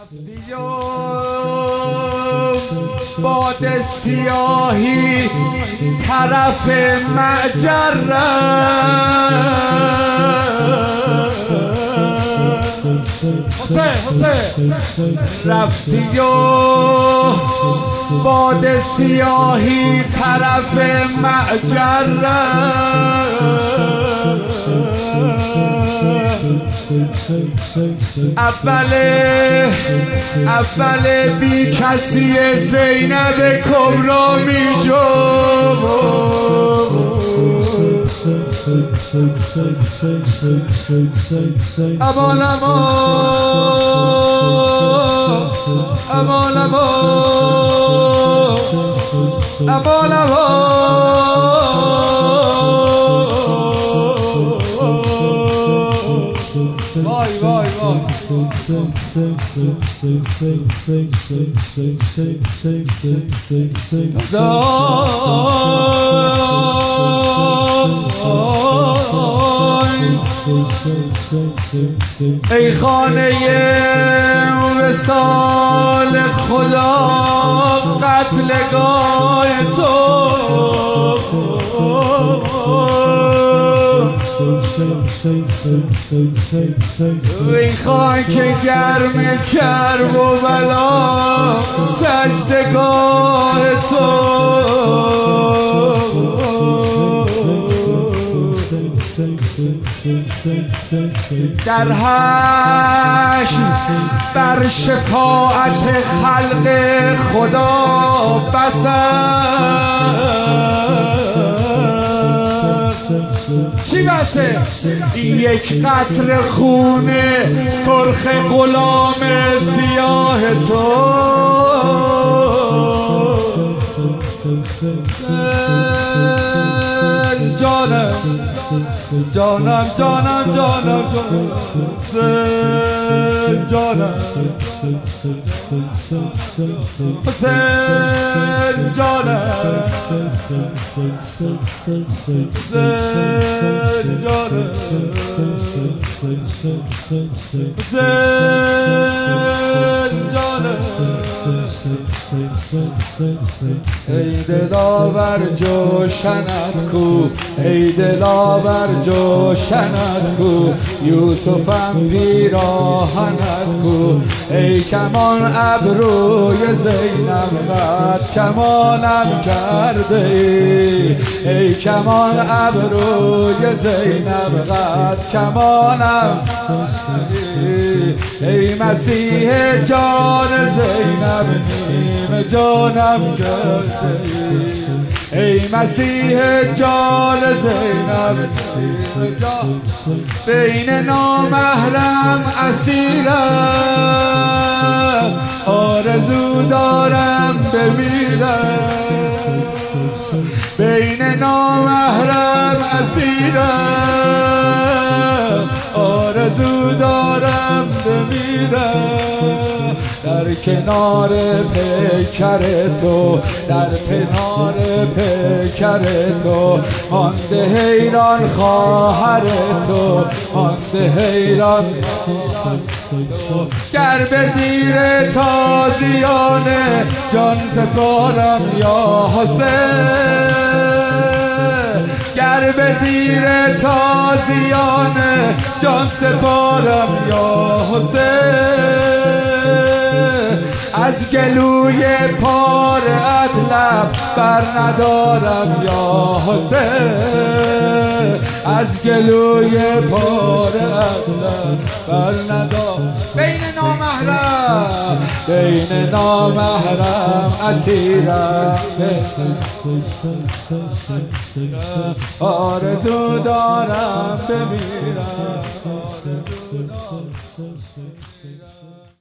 رفتی و باد سیاهی طرف مجره حسین رفتی و باد سیاهی طرف مجره اول بی کسی زینب کبرا می شد امان وای وای وای ای خانه وصال خدا قتلگاه تو ای خاک گرم کرب و بلا سجدگاه تو در حشر بر شفاعت خلق خدا چی بسه؟ یک قطره خون سرخ غلام سیاه تو جانم جانم جانم جانم حسین جانم حسین جانم حسین جانم حسین جانم ای دلاور جوشنت کو ای دلاور جوشنت کو یوسفم پیراهنت کو ای کمان ابروی زینب قد کمانم کرده ای کمان ابروی زینب قد کمانم ای مسیح جان زینب نیم جانم کرده ای مسیح جان زینب نیم جان بین نامحرم اسیرم آرزو دارم بمیرم بین نامحرم اسیرم آرزو دارم بمیرم در کنار پیکر تو در کنار پیکر تو مانده حیران خواهر تو مانده حیران گر به زیر تازیان جان سپارم یا حسین گر به زیر تازیان جان سپارم یا حسین از گلوی پاره‌ات لب بر ندارم یا حسین از گلوی پاره‌ات لب بر ندارم بین نامحرم اسیرم آرزو دارم بمیرم